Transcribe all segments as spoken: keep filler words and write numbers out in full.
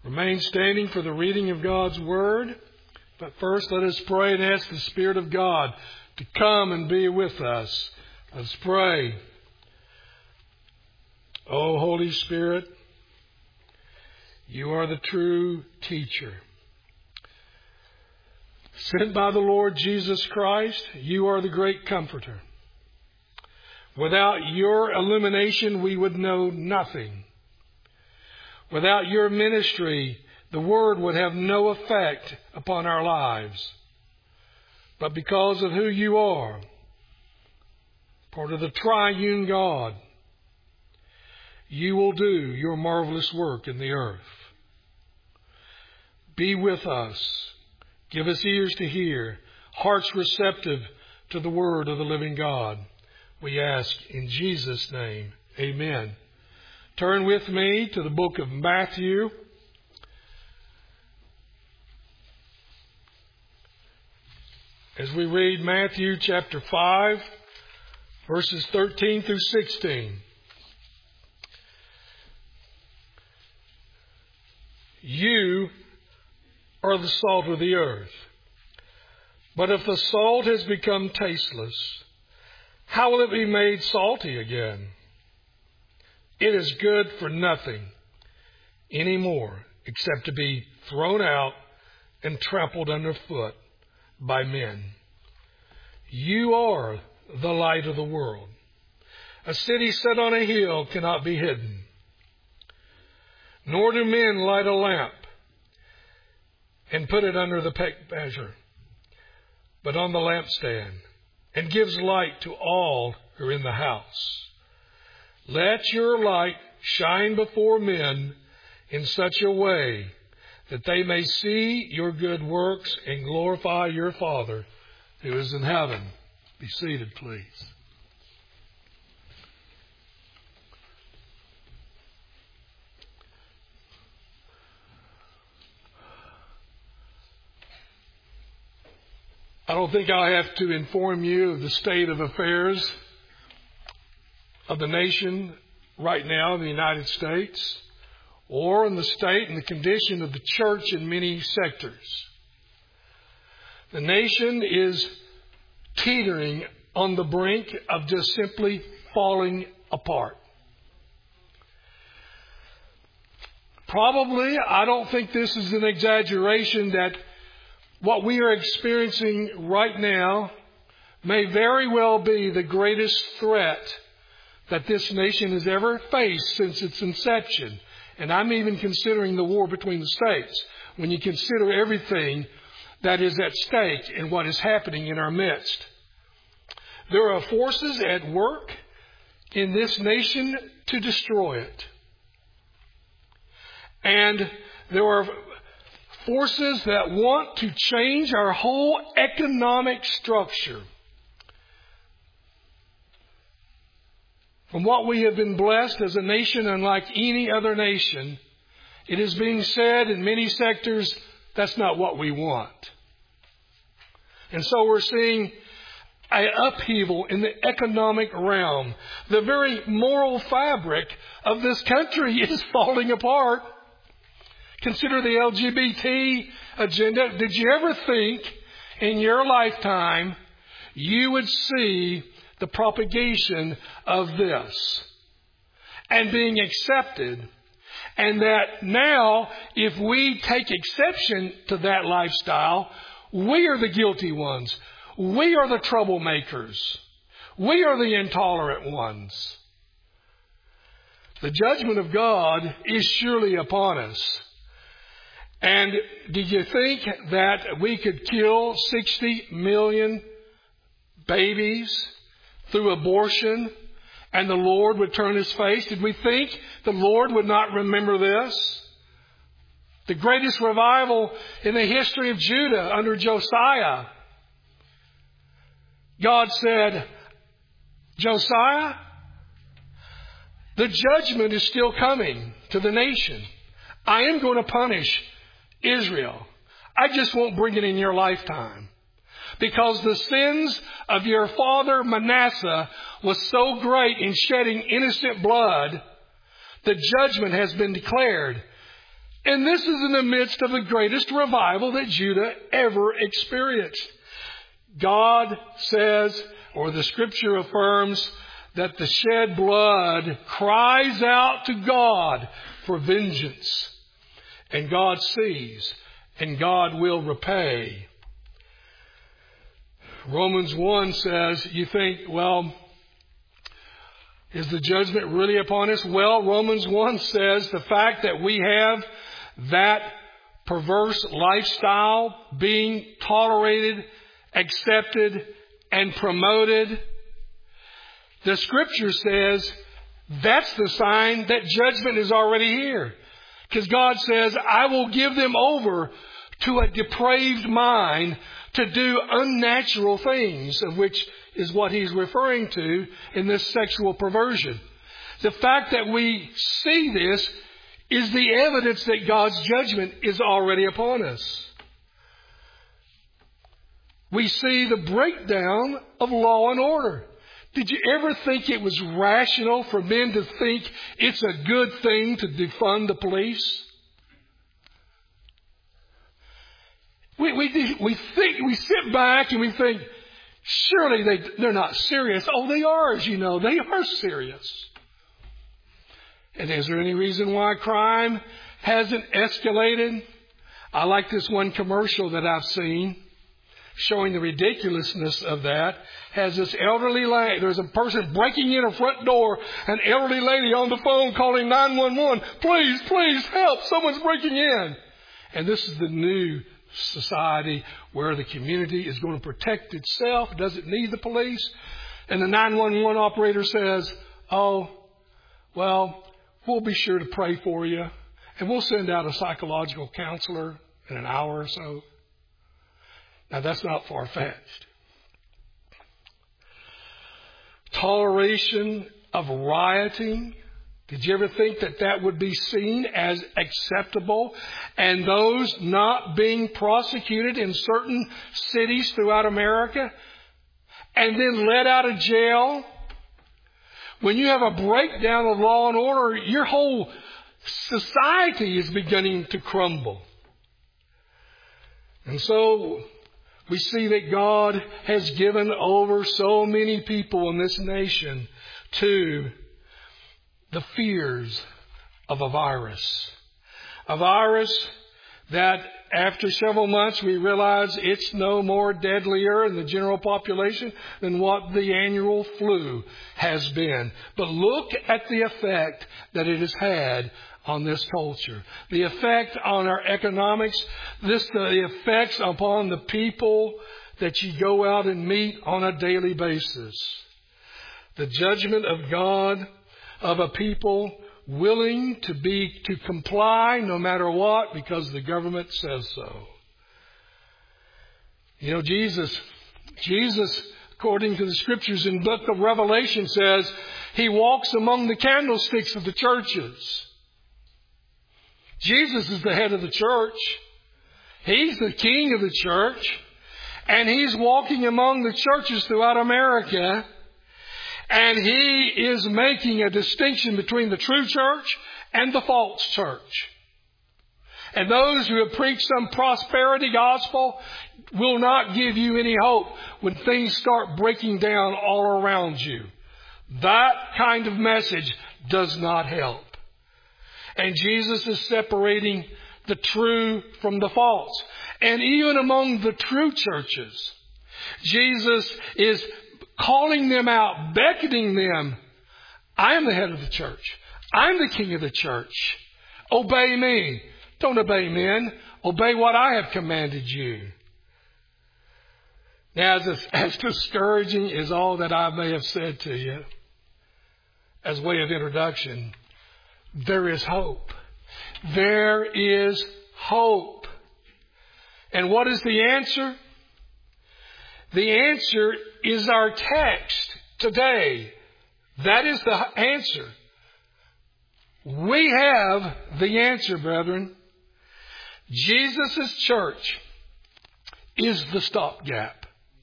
Remain standing for the reading of God's Word. But first, let us pray and ask the Spirit of God to come and be with us. Let's pray. O Holy Spirit, you are the true teacher. Sent by the Lord Jesus Christ, you are the great comforter. Without your illumination, we would know nothing. Without your ministry, the Word would have no effect upon our lives. But because of who you are, part of the triune God, you will do your marvelous work in the earth. Be with us. Give us ears to hear, hearts receptive to the Word of the living God. We ask in Jesus' name, amen. Turn with me to the book of Matthew. As we read Matthew chapter five, verses thirteen through sixteen. You are the salt of the earth. But if the salt has become tasteless, how will it be made salty again? It is good for nothing anymore except to be thrown out and trampled underfoot by men. You are the light of the world. A city set on a hill cannot be hidden. Nor do men light a lamp and put it under the measure, but on the lampstand, and gives light to all who are in the house. Let your light shine before men in such a way that they may see your good works and glorify your Father who is in heaven. Be seated, please. I don't think I have to inform you of the state of affairs of the nation right now in the United States, or in the state and the condition of the church in many sectors. The nation is teetering on the brink of just simply falling apart. Probably, I don't think this is an exaggeration that what we are experiencing right now may very well be the greatest threat that this nation has ever faced since its inception. And I'm even considering the war between the states when you consider everything that is at stake and what is happening in our midst. There are forces at work in this nation to destroy it. And there are forces that want to change our whole economic structure. From what we have been blessed as a nation, unlike any other nation, it is being said in many sectors, that's not what we want. And so we're seeing an upheaval in the economic realm. The very moral fabric of this country is falling apart. Consider the L G B T agenda. Did you ever think in your lifetime you would see the propagation of this and being accepted, and that now if we take exception to that lifestyle, we are the guilty ones. We are the troublemakers. We are the intolerant ones. The judgment of God is surely upon us. And did you think that we could kill sixty million babies through abortion and the Lord would turn His face? Did we think the Lord would not remember this? The greatest revival in the history of Judah under Josiah. God said, Josiah, the judgment is still coming to the nation. I am going to punish Israel. I just won't bring it in your lifetime. Because the sins of your father Manasseh was so great in shedding innocent blood, the judgment has been declared. And this is in the midst of the greatest revival that Judah ever experienced. God says, or the Scripture affirms, that the shed blood cries out to God for vengeance. And God sees, and God will repay. Romans one says, you think, well, is the judgment really upon us? Well, Romans one says the fact that we have that perverse lifestyle being tolerated, accepted, and promoted, the Scripture says that's the sign that judgment is already here. Because God says, I will give them over to a depraved mind to do unnatural things, of which is what He's referring to in this sexual perversion. The fact that we see this is the evidence that God's judgment is already upon us. We see the breakdown of law and order. Did you ever think it was rational for men to think it's a good thing to defund the police? We, we, we think, we sit back and we think, surely they, they're not serious. Oh, they are, as you know. They are serious. And is there any reason why crime hasn't escalated? I like this one commercial that I've seen showing the ridiculousness of that. Has this elderly lady, there's a person breaking in a front door, an elderly lady on the phone calling nine one one. Please, please help. Someone's breaking in. And this is the new society where the community is going to protect itself, doesn't need the police. And the nine one one operator says, oh, well, we'll be sure to pray for you. And we'll send out a psychological counselor in an hour or so. Now, that's not far-fetched. Toleration of rioting. Did you ever think that that would be seen as acceptable? And those not being prosecuted in certain cities throughout America and then let out of jail? When you have a breakdown of law and order, your whole society is beginning to crumble. And so we see that God has given over so many people in this nation to the fears of a virus. A virus that after several months we realize it's no more deadlier in the general population than what the annual flu has been. But look at the effect that it has had on this culture. The effect on our economics. This, the effects upon the people that you go out and meet on a daily basis. The judgment of God of a people willing to be, to comply no matter what because the government says so. You know, Jesus, Jesus, according to the Scriptures in the book of Revelation, says He walks among the candlesticks of the churches. Jesus is the head of the church. He's the king of the church. And He's walking among the churches throughout America. And He is making a distinction between the true church and the false church. And those who have preached some prosperity gospel will not give you any hope when things start breaking down all around you. That kind of message does not help. And Jesus is separating the true from the false. And even among the true churches, Jesus is calling them out, beckoning them. I am the head of the church. I'm the king of the church. Obey me. Don't obey men. Obey what I have commanded you. Now, as, as discouraging as all that I may have said to you, as way of introduction, there is hope. There is hope. And what is the answer? The answer is our text today. That is the answer. We have the answer, brethren. Jesus' church is the stopgap.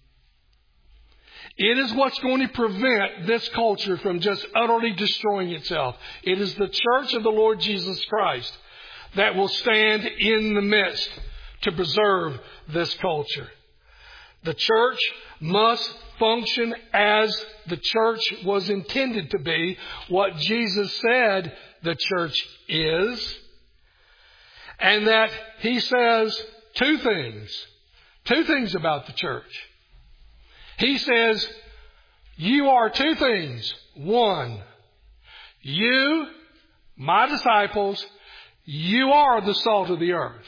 It is what's going to prevent this culture from just utterly destroying itself. It is the church of the Lord Jesus Christ that will stand in the midst to preserve this culture. The church must function as the church was intended to be, what Jesus said the church is. And that he says two things. Two things about the church. He says, you are two things. One, you, my disciples, you are the salt of the earth.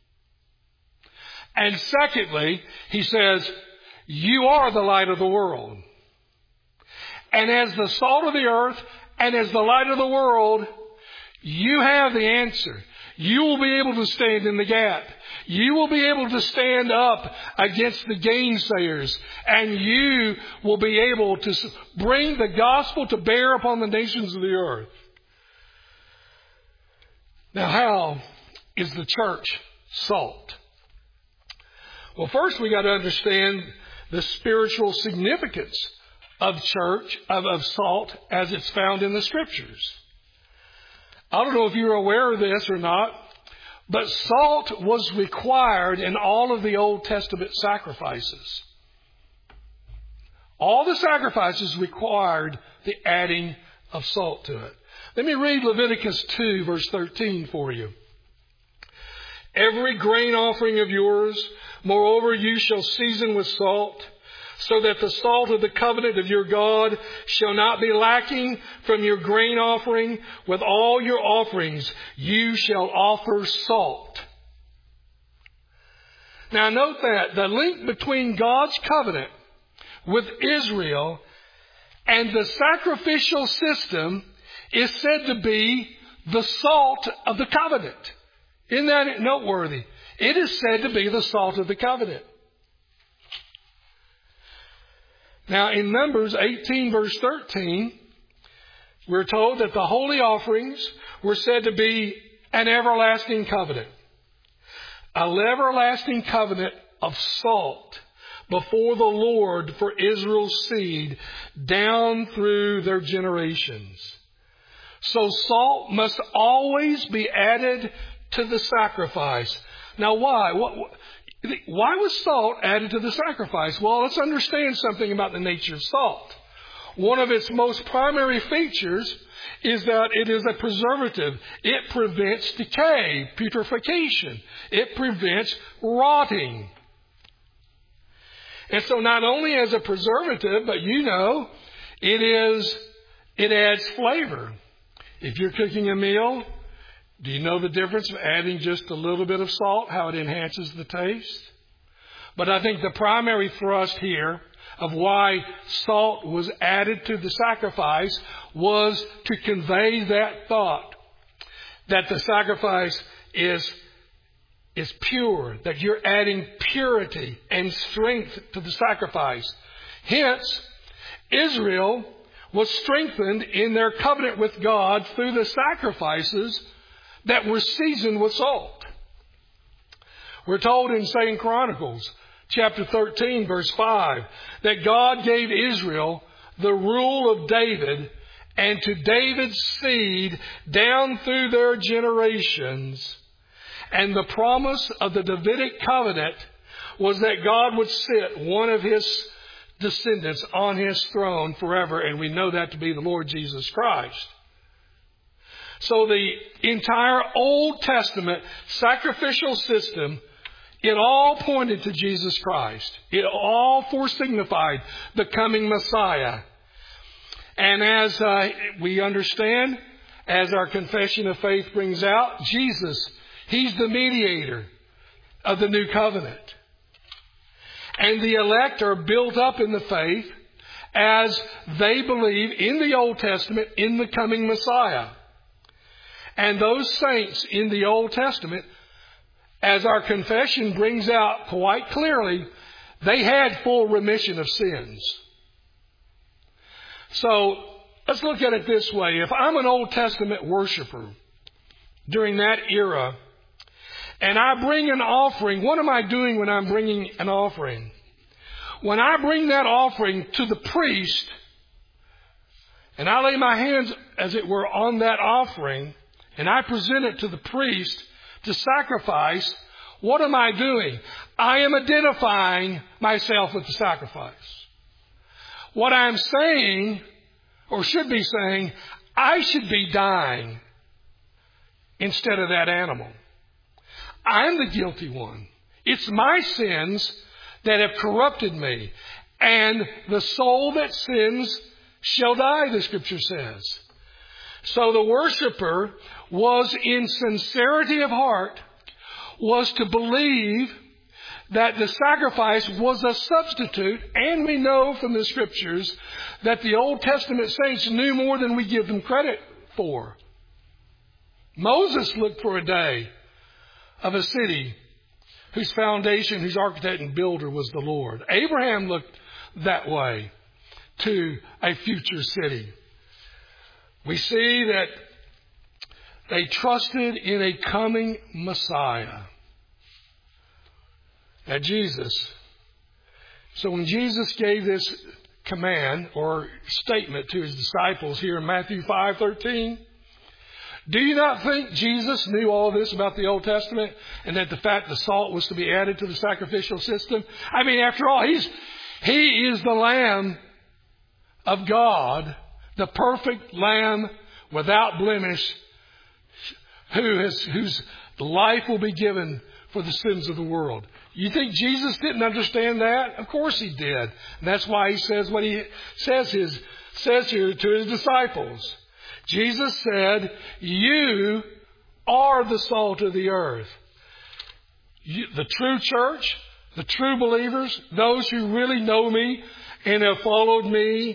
And secondly, he says, you are the light of the world. And as the salt of the earth and as the light of the world, you have the answer. You will be able to stand in the gap. You will be able to stand up against the gainsayers. And you will be able to bring the gospel to bear upon the nations of the earth. Now, how is the church salt? Well, first we got to understand the spiritual significance of church, of, of salt, as it's found in the Scriptures. I don't know if you're aware of this or not, but salt was required in all of the Old Testament sacrifices. All the sacrifices required the adding of salt to it. Let me read Leviticus two, verse thirteen for you. Every grain offering of yours, moreover, you shall season with salt, so that the salt of the covenant of your God shall not be lacking from your grain offering. With all your offerings, you shall offer salt. Now note that the link between God's covenant with Israel and the sacrificial system is said to be the salt of the covenant. Isn't that noteworthy? It is said to be the salt of the covenant. Now in Numbers eighteen verse thirteen, we're told that the holy offerings were said to be an everlasting covenant. An everlasting covenant of salt before the Lord for Israel's seed down through their generations. So salt must always be added to the sacrifice. Now why? What, why was salt added to the sacrifice? Well, let's understand something about the nature of salt. One of its most primary features is that it is a preservative. It prevents decay, putrefaction. It prevents rotting. And so not only as a preservative, but you know, it is, it adds flavor. If you're cooking a meal, do you know the difference of adding just a little bit of salt, how it enhances the taste? But I think the primary thrust here of why salt was added to the sacrifice was to convey that thought that the sacrifice is, is pure, that you're adding purity and strength to the sacrifice. Hence, Israel was strengthened in their covenant with God through the sacrifices that were seasoned with salt. We're told in Second Chronicles chapter thirteen verse five that God gave Israel the rule of David and to David's seed down through their generations. And the promise of the Davidic covenant was that God would sit one of his descendants on his throne forever, and we know that to be the Lord Jesus Christ. So the entire Old Testament sacrificial system, it all pointed to Jesus Christ. It all foresignified the coming Messiah. And as uh, we understand, as our confession of faith brings out, Jesus, he's the mediator of the new covenant. And the elect are built up in the faith as they believe in the Old Testament in the coming Messiah. And those saints in the Old Testament, as our confession brings out quite clearly, they had full remission of sins. So let's look at it this way. If I'm an Old Testament worshiper during that era, and I bring an offering, what am I doing when I'm bringing an offering? When I bring that offering to the priest, and I lay my hands, as it were, on that offering, and I present it to the priest, to sacrifice, what am I doing? I am identifying myself with the sacrifice. What I'm saying, or should be saying, I should be dying instead of that animal. I'm the guilty one. It's my sins that have corrupted me. And the soul that sins shall die, the Scripture says. So the worshiper was in sincerity of heart, was to believe that the sacrifice was a substitute. And we know from the Scriptures that the Old Testament saints knew more than we give them credit for. Moses looked for a day of a city whose foundation, whose architect and builder was the Lord. Abraham looked that way to a future city. We see that they trusted in a coming Messiah. Now Jesus. So when Jesus gave this command or statement to his disciples here in Matthew five thirteen, do you not think Jesus knew all this about the Old Testament and that the fact the salt was to be added to the sacrificial system? I mean, after all, he's, he is the Lamb of God, the perfect Lamb without blemish, who has, whose life will be given for the sins of the world. You think Jesus didn't understand that? Of course he did. And that's why he says what he says, his, says here to his disciples. Jesus said, you are the salt of the earth. You, the true church, the true believers, those who really know me and have followed me,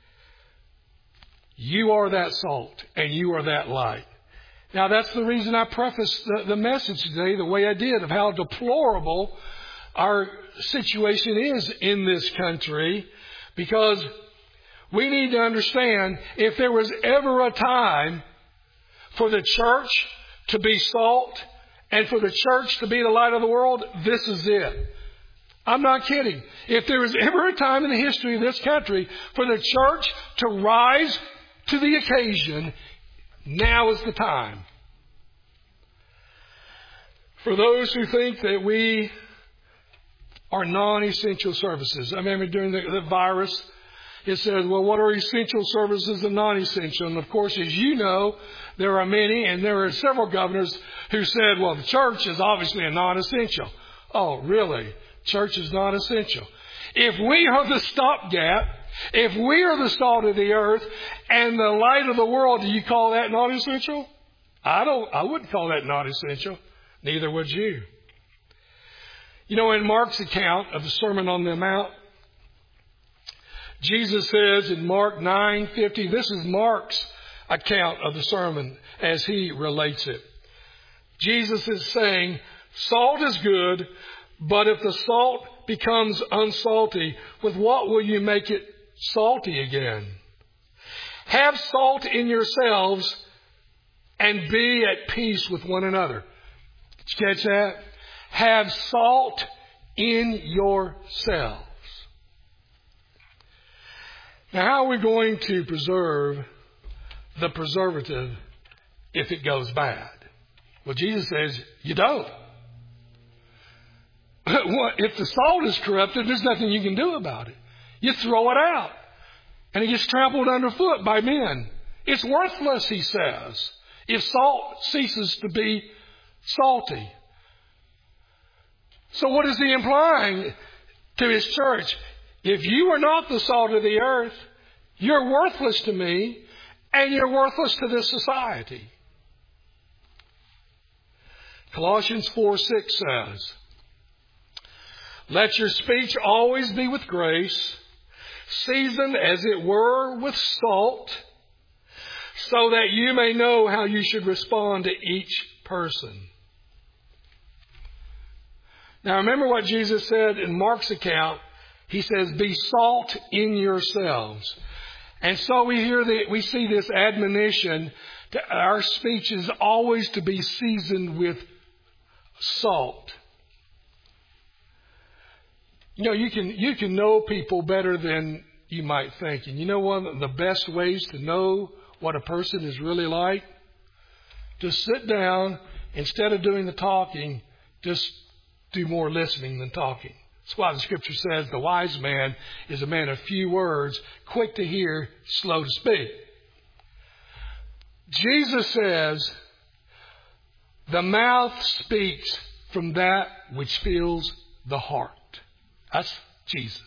you are that salt and you are that light. Now that's the reason I prefaced the, the message today the way I did, of how deplorable our situation is in this country, because we need to understand, if there was ever a time for the church to be salt and for the church to be the light of the world, this is it. I'm not kidding. If there was ever a time in the history of this country for the church to rise to the occasion, now is the time. For those who think that we are non-essential services. I remember during the, the virus, it says, well, what are essential services and non-essential? And of course, as you know, there are many, and there are several governors who said, well, the church is obviously a non-essential. Oh, really? Church is non-essential. If we are the stopgap, if we are the salt of the earth and the light of the world, do you call that non-essential? I don't, I wouldn't call that non-essential. Neither would you. You know, in Mark's account of the Sermon on the Mount, Jesus says in Mark nine fifty, this is Mark's account of the sermon as he relates it. Jesus is saying, salt is good, but if the salt becomes unsalty, with what will you make it salty again? Have salt in yourselves and be at peace with one another. Did you catch that? Have salt in yourselves. Now, how are we going to preserve the preservative if it goes bad? Well, Jesus says, you don't. If the salt is corrupted, there's nothing you can do about it. You throw it out. And it gets trampled underfoot by men. It's worthless, he says, if salt ceases to be salty. So what is he implying to his church? If you are not the salt of the earth, you're worthless to me, and you're worthless to this society. Colossians four six says, let your speech always be with grace, seasoned as it were with salt, so that you may know how you should respond to each person. Now remember what Jesus said in Mark's account. He says, be salt in yourselves. And so we hear that we see this admonition to our speech is always to be seasoned with salt. You know, you can you can know people better than you might think. And you know one of the best ways to know what a person is really like? To sit down instead of doing the talking, just do more listening than talking. That's why the scripture says the wise man is a man of few words, quick to hear, slow to speak. Jesus says, the mouth speaks from that which fills the heart. That's Jesus.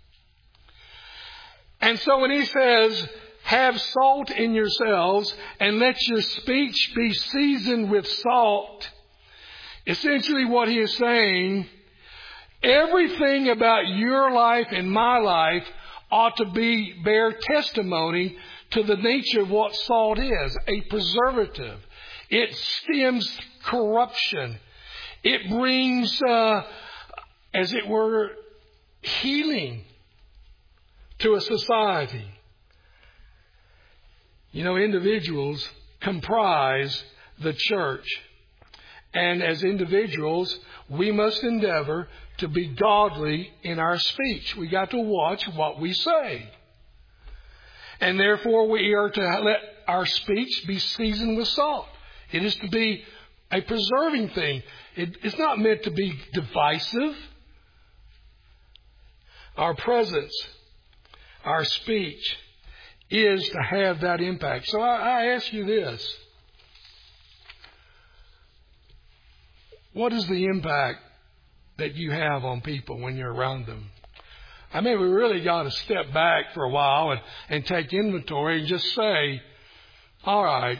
And so when he says, have salt in yourselves and let your speech be seasoned with salt, essentially what he is saying, everything about your life and my life ought to be bear testimony to the nature of what salt is, a preservative. It stems corruption. It brings, uh, as it were, healing to a society. You know, individuals comprise the church. And as individuals, we must endeavor to be godly in our speech. We got to watch what we say. And therefore, we are to let our speech be seasoned with salt. It is to be a preserving thing. It, it's not meant to be divisive. Our presence, our speech, is to have that impact. So I, I ask you this. What is the impact that you have on people when you're around them? I mean, we really got to step back for a while and, and take inventory and just say, all right,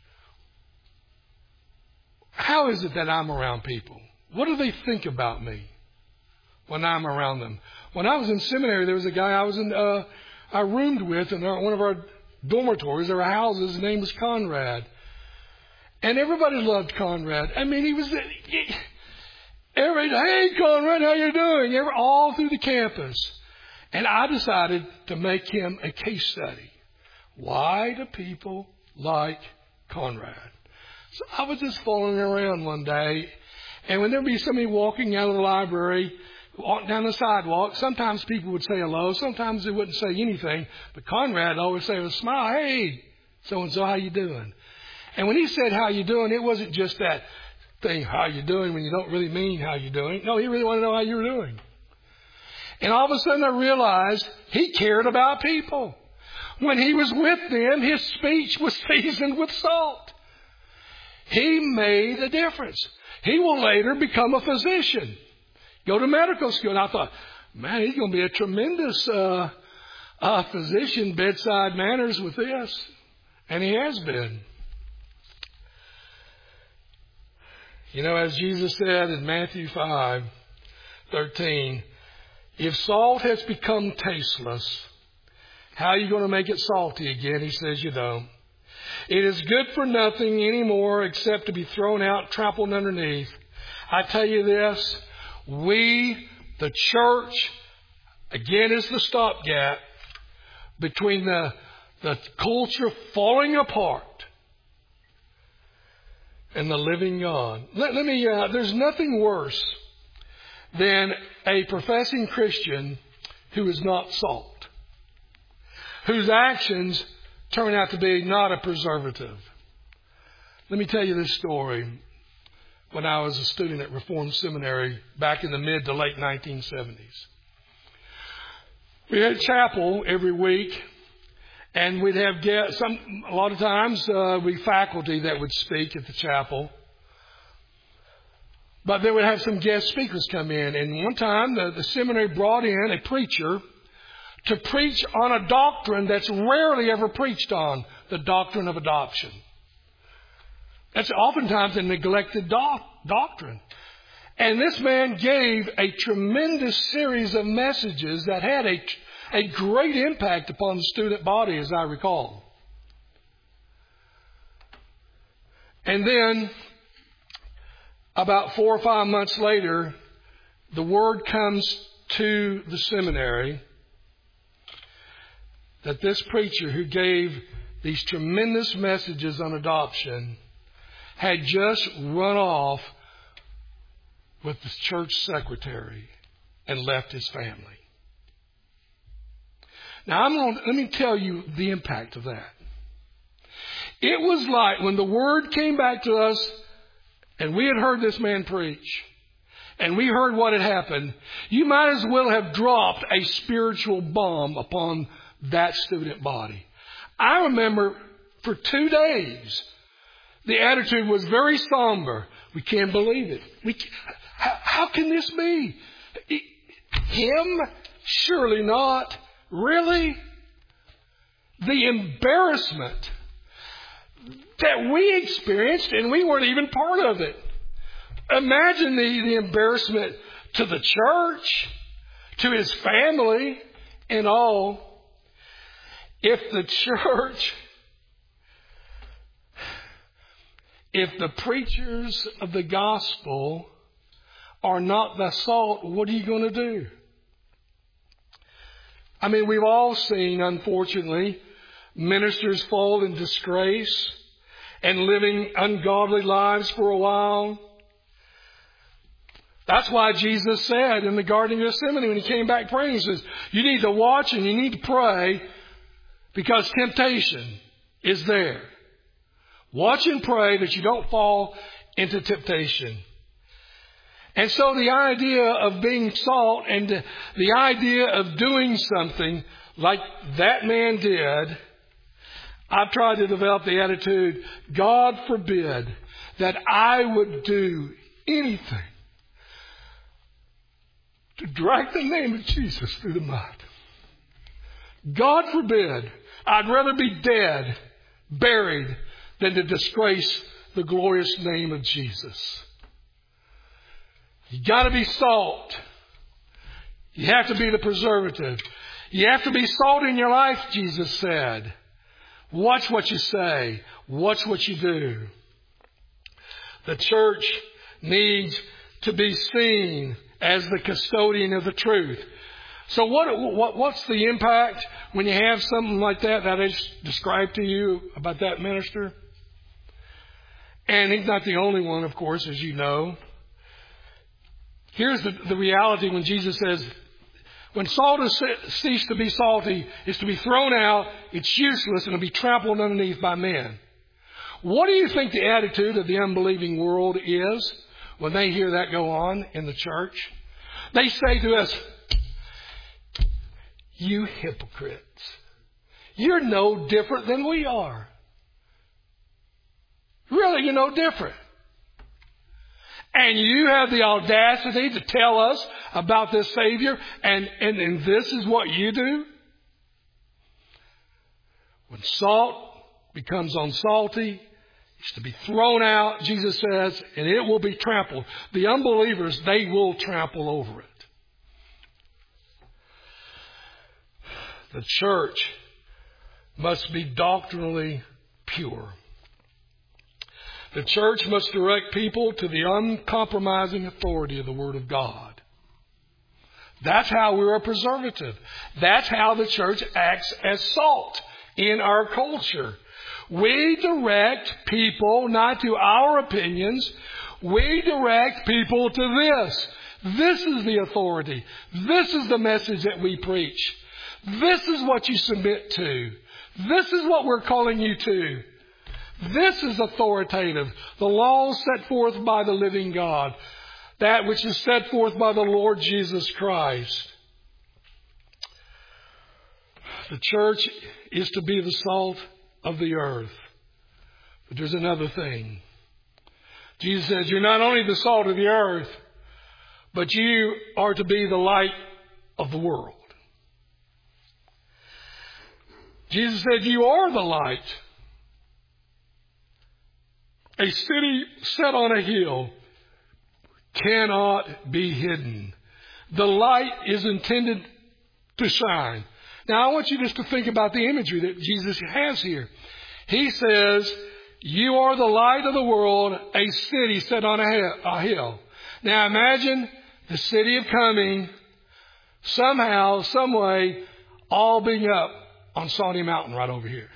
how is it that I'm around people? What do they think about me when I'm around them? When I was in seminary, there was a guy I was in, uh, I roomed with in our, one of our dormitories, there were houses, his name was Conrad. And everybody loved Conrad. I mean, he was, he, everybody, hey, Conrad, how you doing? Every, all through the campus. And I decided to make him a case study. Why do people like Conrad? So I was just following around one day, and when there would be somebody walking out of the library, walking down the sidewalk, sometimes people would say hello, sometimes they wouldn't say anything, but Conrad always say with a smile, hey, so-and-so, how you doing? And when he said how you doing, it wasn't just that thing, how you doing, when you don't really mean how you doing. No, he really wanted to know how you were doing. And all of a sudden I realized he cared about people. When he was with them, his speech was seasoned with salt. He made a difference. He will later become a physician, go to medical school. And I thought, man, he's going to be a tremendous uh, uh, physician, bedside manners with this. And he has been. You know, as Jesus said in Matthew five thirteen, if salt has become tasteless, how are you going to make it salty again? He says you don't. It is good for nothing anymore except to be thrown out, trampled underneath. I tell you this, we, the church, again is the stopgap between the, the culture falling apart and the living God. Let, let me, uh, there's nothing worse than a professing Christian who is not salt, whose actions turn out to be not a preservative. Let me tell you this story. When I was a student at Reformed Seminary back in the mid to late nineteen seventies. We had chapel every week, and we'd have guests. Some, a lot of times, uh, we faculty that would speak at the chapel. But they would have some guest speakers come in. And one time, the, the seminary brought in a preacher to preach on a doctrine that's rarely ever preached on, the doctrine of adoption. That's oftentimes a neglected doc- doctrine. And this man gave a tremendous series of messages that had a, a great impact upon the student body, as I recall. And then, about four or five months later, the word comes to the seminary that this preacher who gave these tremendous messages on adoption had just run off with the church secretary and left his family. Now, I'm going to, let me tell you the impact of that. It was like when the word came back to us and we had heard this man preach, and we heard what had happened, you might as well have dropped a spiritual bomb upon that student body. I remember for two days, the attitude was very somber. We can't believe it. We can't, how, how can this be? Him? Surely not. Really? The embarrassment that we experienced, and we weren't even part of it. Imagine the, the embarrassment to the church, to his family, and all. If the church, if the preachers of the gospel are not the salt, what are you going to do? I mean, we've all seen, unfortunately, ministers fall in disgrace and living ungodly lives for a while. That's why Jesus said in the Garden of Gethsemane when he came back praying, he says, you need to watch and you need to pray because temptation is there. Watch and pray that you don't fall into temptation. And so the idea of being salt and the idea of doing something like that man did, I've tried to develop the attitude, God forbid that I would do anything to drag the name of Jesus through the mud. God forbid. I'd rather be dead, buried, than to disgrace the glorious name of Jesus. You got to be salt. You have to be the preservative. You have to be salt in your life, Jesus said. Watch what you say. Watch what you do. The church needs to be seen as the custodian of the truth. So what, what what's the impact when you have something like that that I just described to you about that minister? And he's not the only one, of course, as you know. Here's the, the reality when Jesus says, when salt has ceased to be salty, it's to be thrown out, it's useless, and it'll be trampled underneath by men. What do you think the attitude of the unbelieving world is when they hear that go on in the church? They say to us, you hypocrites, you're no different than we are. Really, you're no different. And you have the audacity to tell us about this Savior, and, and, and this is what you do? When salt becomes unsalty, it's to be thrown out, Jesus says, and it will be trampled. The unbelievers, they will trample over it. The church must be doctrinally pure. The church must direct people to the uncompromising authority of the Word of God. That's how we're a preservative. That's how the church acts as salt in our culture. We direct people not to our opinions. We direct people to this. This is the authority. This is the message that we preach. This is what you submit to. This is what we're calling you to. This is authoritative. The law set forth by the living God. That which is set forth by the Lord Jesus Christ. The church is to be the salt of the earth. But there's another thing. Jesus says, you're not only the salt of the earth, but you are to be the light of the world. Jesus said, you are the light. A city set on a hill cannot be hidden. The light is intended to shine. Now, I want you just to think about the imagery that Jesus has here. He says, you are the light of the world, a city set on a hill. Now, imagine the city of Cumming somehow, some way, all being up on Sawney Mountain right over here.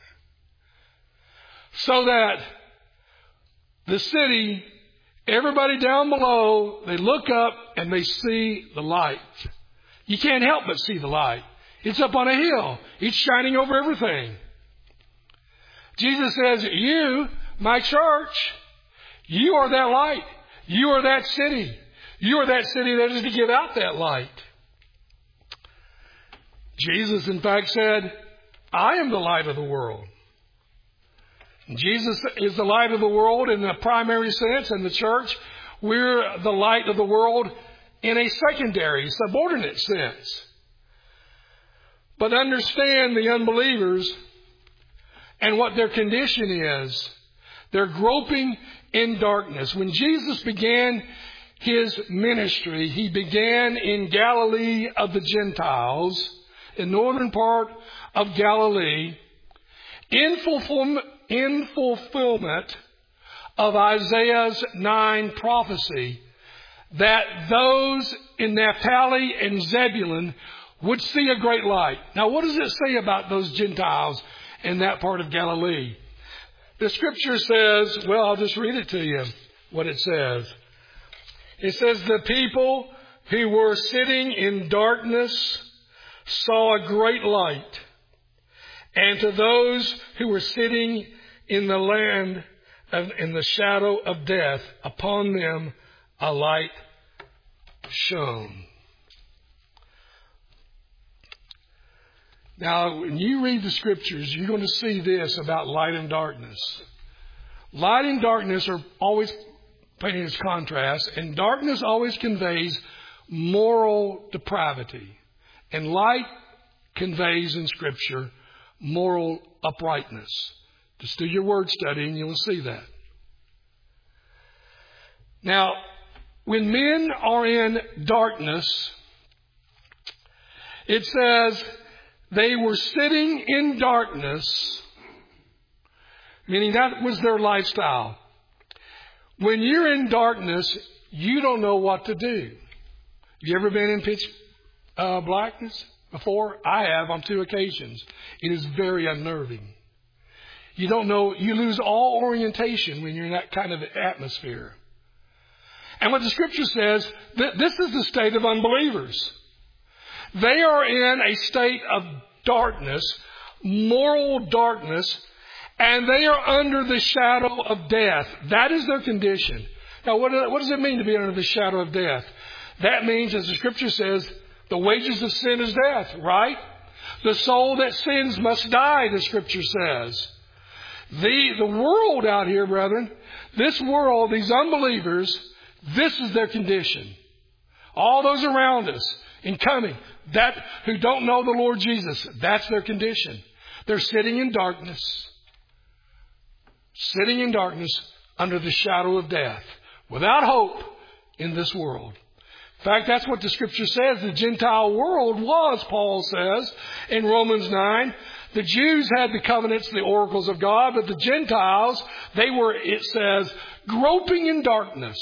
So that the city, everybody down below, they look up and they see the light. You can't help but see the light. It's up on a hill. It's shining over everything. Jesus says, you, my church, You are that light. You are that city. You are that city that is to give out that light. Jesus, in fact, said, I am the light of the world. Jesus is the light of the world in the primary sense, and the church, we're the light of the world in a secondary, subordinate sense. But understand the unbelievers and what their condition is. They're groping in darkness. When Jesus began His ministry, He began in Galilee of the Gentiles, in northern part of Galilee, in fulfillment, in fulfillment of Isaiah's nine prophecy, that those in Naphtali and Zebulun would see a great light. Now, what does it say about those Gentiles in that part of Galilee? The Scripture says, well, I'll just read it to you, what it says. It says, the people who were sitting in darkness saw a great light. And to those who were sitting in the land of, in the shadow of death, upon them a light shone. Now, when you read the Scriptures, you're going to see this about light and darkness. Light and darkness are always painted as contrast, and darkness always conveys moral depravity. And light conveys in Scripture moral uprightness. Just do your word study and you'll see that. Now, when men are in darkness, it says they were sitting in darkness, meaning that was their lifestyle. When you're in darkness, you don't know what to do. Have you ever been in pitch uh, blackness before? I have on two occasions. It is very unnerving. You don't know, you lose all orientation when you're in that kind of atmosphere. And what the Scripture says, th- this is the state of unbelievers. They are in a state of darkness, moral darkness, and they are under the shadow of death. That is their condition. Now, what, what does it mean to be under the shadow of death? That means, as the Scripture says, the wages of sin is death, right? The soul that sins must die, the Scripture says. The, the world out here, brethren, this world, these unbelievers, this is their condition. All those around us, in coming, that who don't know the Lord Jesus, that's their condition. They're sitting in darkness. Sitting in darkness under the shadow of death, without hope in this world. In fact, that's what the Scripture says. The Gentile world was, Paul says, in Romans nine. The Jews had the covenants, the oracles of God, but the Gentiles, they were, it says, groping in darkness.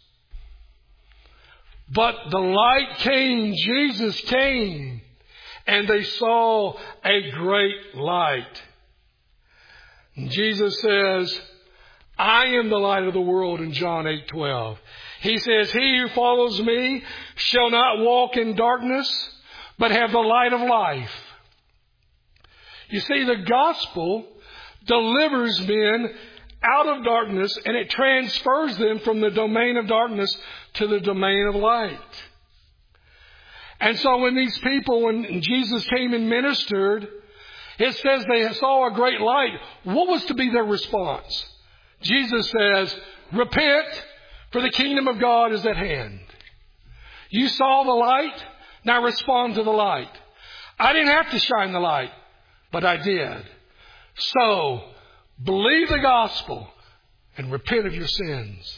But the light came, Jesus came, and they saw a great light. And Jesus says, I am the light of the world in John eight twelve. He says, he who follows me shall not walk in darkness, but have the light of life. You see, the gospel delivers men out of darkness, and it transfers them from the domain of darkness to the domain of light. And so when these people, when Jesus came and ministered, it says they saw a great light. What was to be their response? Jesus says, repent, for the kingdom of God is at hand. You saw the light, now respond to the light. I didn't have to shine the light, but I did. So, believe the gospel and repent of your sins.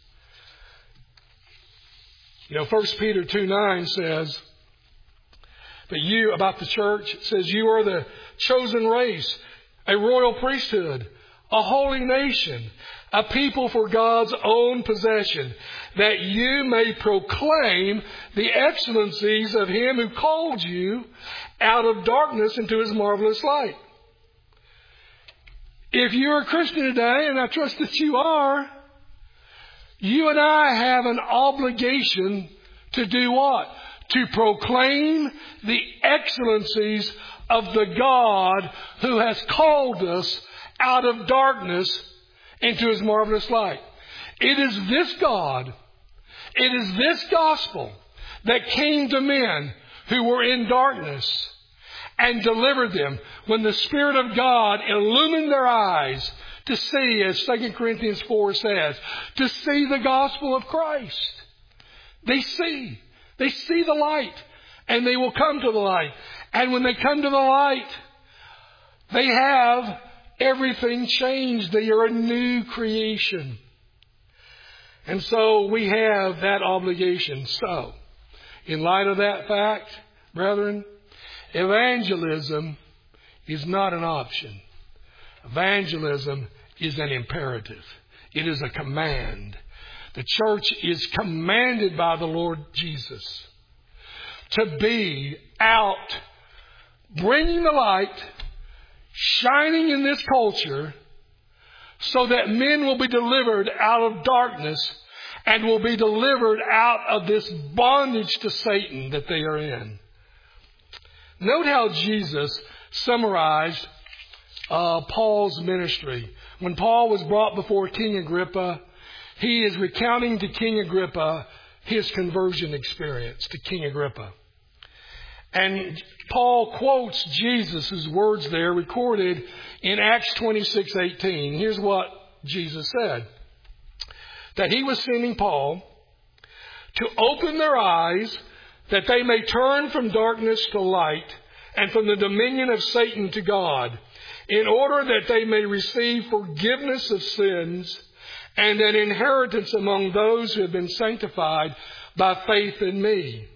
You know, First Peter two nine says, but you, about the church, it says, you are the chosen race, a royal priesthood, a holy nation, a people for God's own possession, that you may proclaim the excellencies of Him who called you out of darkness into His marvelous light. If you're a Christian today, and I trust that you are, you and I have an obligation to do what? To proclaim the excellencies of the God who has called us out of darkness into His marvelous light. It is this God, it is this gospel that came to men who were in darkness and delivered them when the Spirit of God illumined their eyes to see, as Second Corinthians four says, to see the gospel of Christ. They see. They see the light, and they will come to the light. And when they come to the light, they have everything changed. They are a new creation. And so we have that obligation. So, in light of that fact, brethren, evangelism is not an option. Evangelism is an imperative. It is a command. The church is commanded by the Lord Jesus to be out, bringing the light, shining in this culture, so that men will be delivered out of darkness and will be delivered out of this bondage to Satan that they are in. Note how Jesus summarized uh, Paul's ministry. When Paul was brought before King Agrippa, he is recounting to King Agrippa his conversion experience, to King Agrippa. And Paul quotes Jesus' words there recorded in Acts twenty-six eighteen. Here's what Jesus said. That he was sending Paul to open their eyes that they may turn from darkness to light and from the dominion of Satan to God, in order that they may receive forgiveness of sins and an inheritance among those who have been sanctified by faith in me.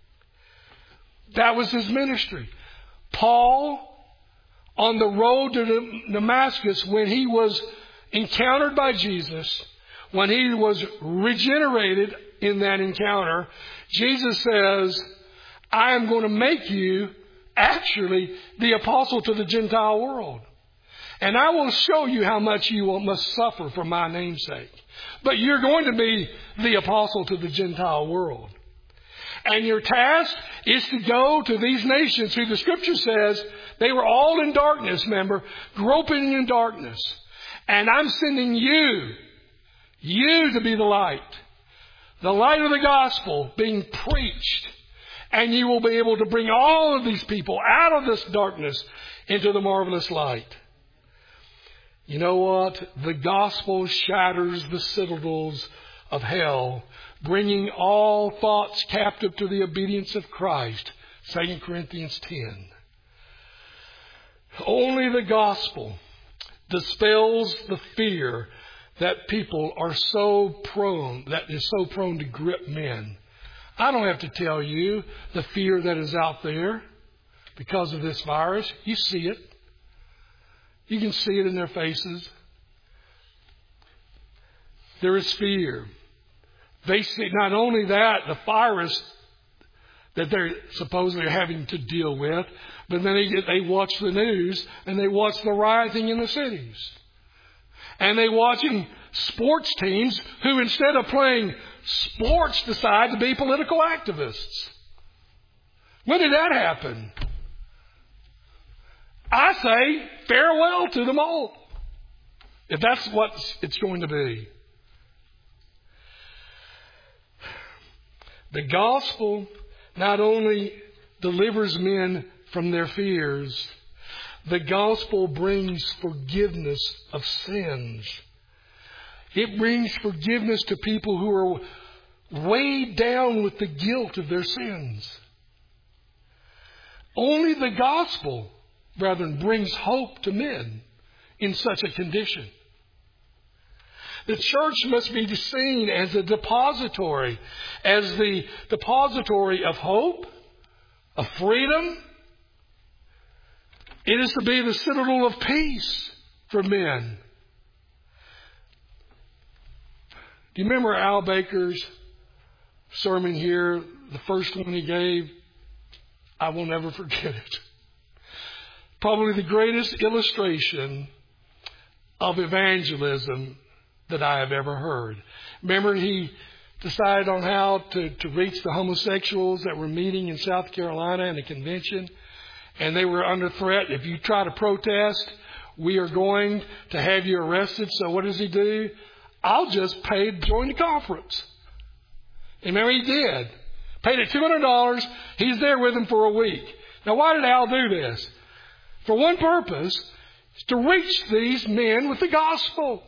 That was his ministry. Paul, on the road to Damascus, when he was encountered by Jesus, when he was regenerated in that encounter, Jesus says, I am going to make you actually the apostle to the Gentile world. And I will show you how much you must suffer for my name's sake. But you're going to be the apostle to the Gentile world. And your task is to go to these nations who the Scripture says they were all in darkness, remember, groping in darkness. And I'm sending you, you to be the light. The light of the gospel being preached. And you will be able to bring all of these people out of this darkness into the marvelous light. You know what? The gospel shatters the citadels of hell, bringing all thoughts captive to the obedience of Christ. Second Corinthians ten. Only the gospel dispels the fear that people are so prone, that is so prone to grip men. I don't have to tell you the fear that is out there because of this virus. You see it. You can see it in their faces. There is fear. They see not only that, the virus that they're supposedly having to deal with, but then they, they watch the news and they watch the rioting in the cities. And they watching sports teams who, instead of playing sports, decide to be political activists. When did that happen? I say farewell to them all, if that's what it's going to be. The gospel not only delivers men from their fears, the gospel brings forgiveness of sins. It brings forgiveness to people who are weighed down with the guilt of their sins. Only the gospel, brethren, brings hope to men in such a condition. The church must be seen as a depository, as the depository of hope, of freedom. It is to be the citadel of peace for men. Do you remember Al Baker's sermon here, the first one he gave? I will never forget it. Probably the greatest illustration of evangelism that I have ever heard. Remember, he decided on how to, to reach the homosexuals that were meeting in South Carolina in a convention, and they were under threat. If you try to protest, we are going to have you arrested. So what does he do? I'll just pay to join the conference. And remember, he did. Paid it two hundred dollars. He's there with him for a week. Now, why did Al do this? For one purpose, to reach these men with the gospel.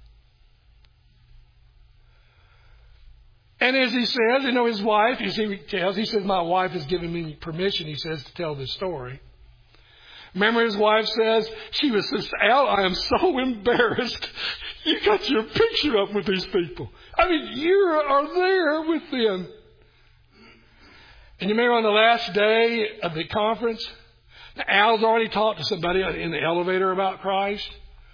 And as he says, you know, his wife, as he tells, he says, my wife has given me permission, he says, to tell this story. Remember, his wife says, she was says, Al, I am so embarrassed. You got your picture up with these people. I mean, you are there with them. And you remember on the last day of the conference, Al's already talked to somebody in the elevator about Christ.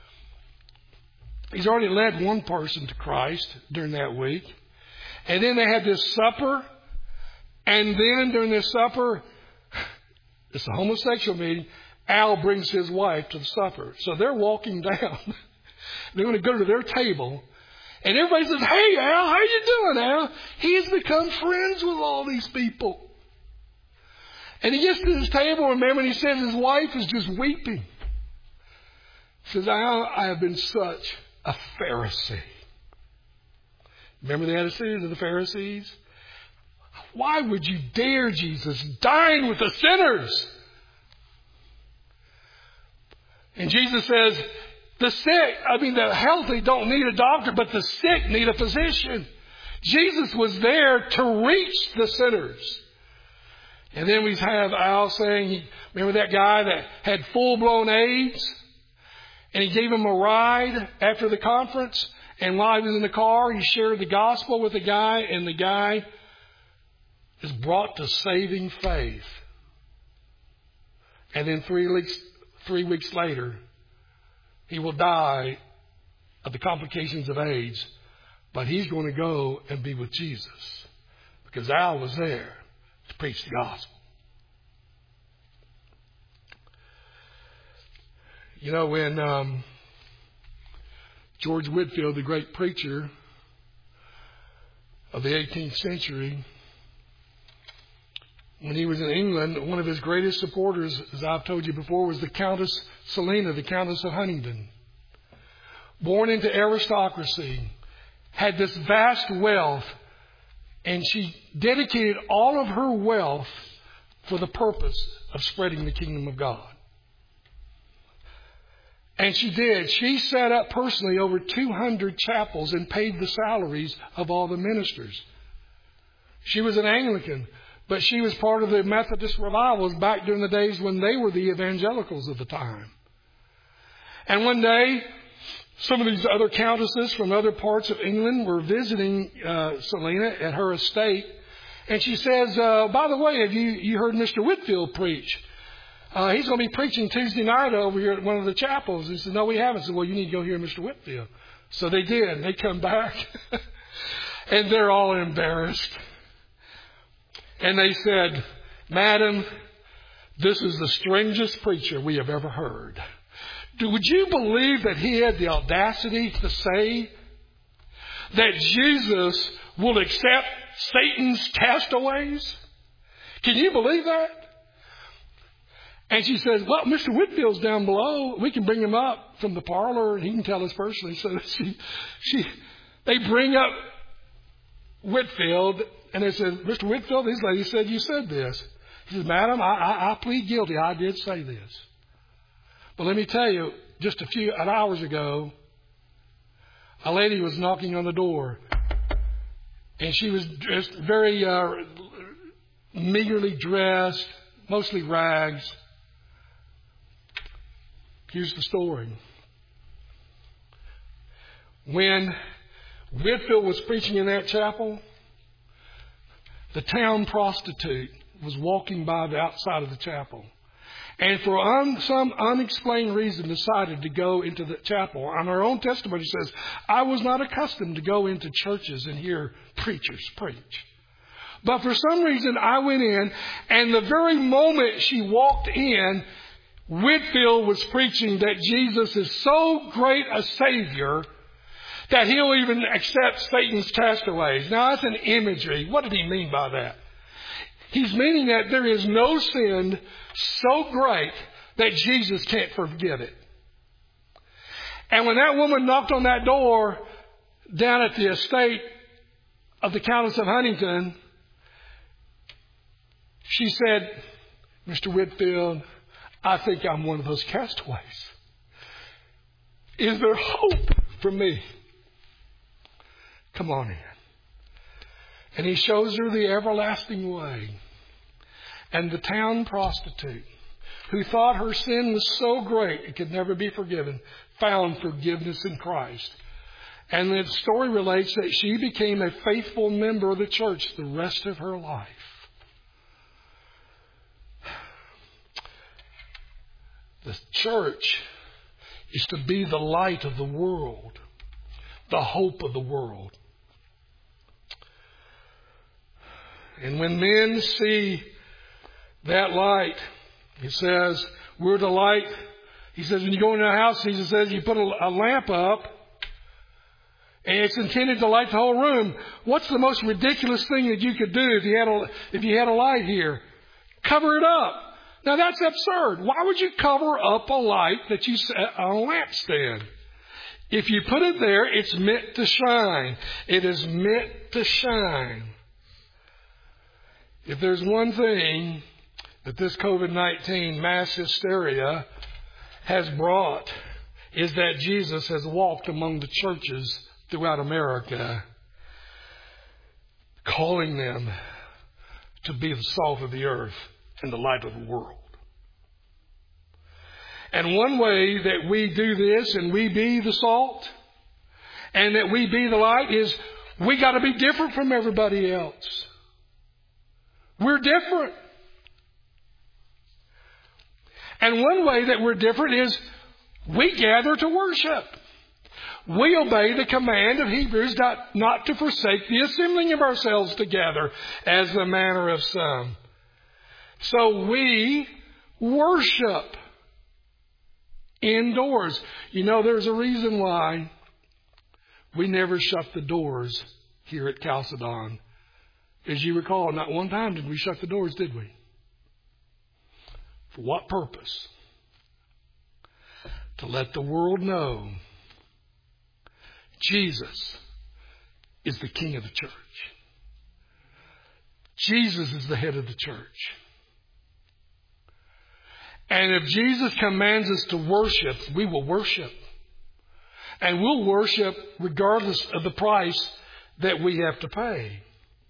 He's already led one person to Christ during that week. And then they had this supper. And then during this supper, it's a homosexual meeting, Al brings his wife to the supper. So they're walking down. They're going to go to their table. And everybody says, hey, Al, how you doing, Al? He's become friends with all these people. And he gets to his table, remember, and he says his wife is just weeping. He says, Al, I have been such a Pharisee. Remember the attitude of the Pharisees? Why would you dare, Jesus, dine with the sinners? And Jesus says, the sick, I mean, the healthy don't need a doctor, but the sick need a physician. Jesus was there to reach the sinners. And then we have Al saying, remember that guy that had full-blown AIDS? And he gave him a ride after the conference. And while he was in the car, he shared the gospel with the guy. And the guy is brought to saving faith. And then three weeks, three weeks later, he will die of the complications of AIDS. But he's going to go and be with Jesus. Because Al was there to preach the gospel. You know, when um, George Whitefield, the great preacher of the eighteenth century, when he was in England, one of his greatest supporters, as I've told you before, was the Countess Selina, the Countess of Huntingdon. Born into aristocracy, had this vast wealth, and she dedicated all of her wealth for the purpose of spreading the kingdom of God. And she did. She set up personally over two hundred chapels and paid the salaries of all the ministers. She was an Anglican, but she was part of the Methodist revivals back during the days when they were the evangelicals of the time. And one day, some of these other countesses from other parts of England were visiting uh, Selina at her estate. And she says, uh, by the way, have you, you heard Mister Whitefield preach? Uh, he's going to be preaching Tuesday night over here at one of the chapels. He said, no, we haven't. I said, well, you need to go hear Mister Whitefield. So they did. And they come back. And they're all embarrassed. And they said, Madam, this is the strangest preacher we have ever heard. Would you believe that he had the audacity to say that Jesus will accept Satan's castaways? Can you believe that? And she says, well, Mister Whitefield's down below. We can bring him up from the parlor and he can tell us personally. So she, she, they bring up Whitefield and they said, Mister Whitefield, these ladies said you said this. He says, Madam, I, I, I plead guilty. I did say this. But let me tell you, just a few hours ago, a lady was knocking on the door. And she was dressed very uh, meagerly dressed, mostly rags. Here's the story. When Whitefield was preaching in that chapel, the town prostitute was walking by the outside of the chapel. And for un, some unexplained reason decided to go into the chapel. On her own testimony, she says, I was not accustomed to go into churches and hear preachers preach. But for some reason, I went in, and the very moment she walked in, Whitefield was preaching that Jesus is so great a Savior that He'll even accept Satan's castaways. Now, that's an imagery. What did he mean by that? He's meaning that there is no sin so great that Jesus can't forgive it. And when that woman knocked on that door, down at the estate of the Countess of Huntington, she said, Mister Whitfield, I think I'm one of those castaways. Is there hope for me? Come on in. And he shows her the everlasting way. And the town prostitute, who thought her sin was so great it could never be forgiven, found forgiveness in Christ. And the story relates that she became a faithful member of the church the rest of her life. The church is to be the light of the world, the hope of the world. And when men see that light, it says, we're the light. He says, when you go into a house, Jesus says, you put a, a lamp up, and it's intended to light the whole room. What's the most ridiculous thing that you could do if you had a, if you had a light here? Cover it up. Now that's absurd. Why would you cover up a light that you set on a lampstand? If you put it there, it's meant to shine. It is meant to shine. If there's one thing that this COVID nineteen mass hysteria has brought, is that Jesus has walked among the churches throughout America, calling them to be the salt of the earth and the light of the world. And one way that we do this and we be the salt and that we be the light is we got to be different from everybody else. We're different. And one way that we're different is we gather to worship. We obey the command of Hebrews not, not to forsake the assembling of ourselves together as the manner of some. So we worship indoors. You know, there's a reason why we never shut the doors here at Chalcedon. As you recall, not one time did we shut the doors, did we? For what purpose? To let the world know Jesus is the King of the church. Jesus is the head of the church. And if Jesus commands us to worship, we will worship. And we'll worship regardless of the price that we have to pay.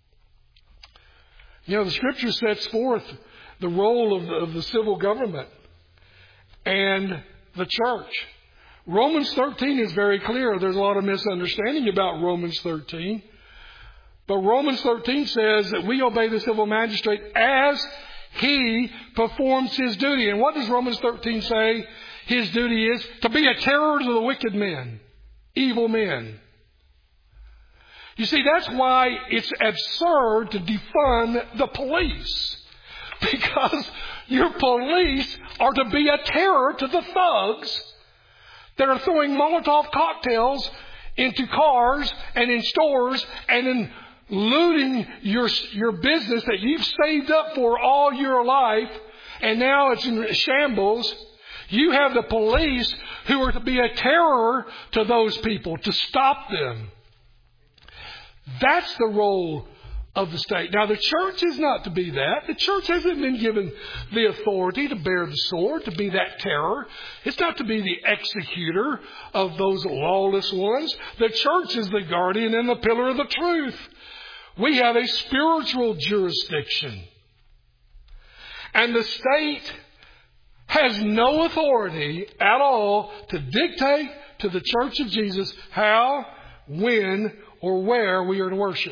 You know, the Scripture sets forth the role of the, of the civil government and the church. Romans thirteen is very clear. There's a lot of misunderstanding about Romans thirteen. But Romans thirteen says that we obey the civil magistrate as he performs his duty. And what does Romans thirteen say his duty is? To be a terror to the wicked men, evil men. You see, that's why it's absurd to defund the police. Because your police are to be a terror to the thugs that are throwing Molotov cocktails into cars and in stores and in looting your your business that you've saved up for all your life, and now it's in shambles. You have the police who are to be a terror to those people, to stop them. That's the role of the state. Now, the church is not to be that. The church hasn't been given the authority to bear the sword, to be that terror. It's not to be the executor of those lawless ones. The church is the guardian and the pillar of the truth. We have a spiritual jurisdiction. And the state has no authority at all to dictate to the church of Jesus how, when, or where we are to worship.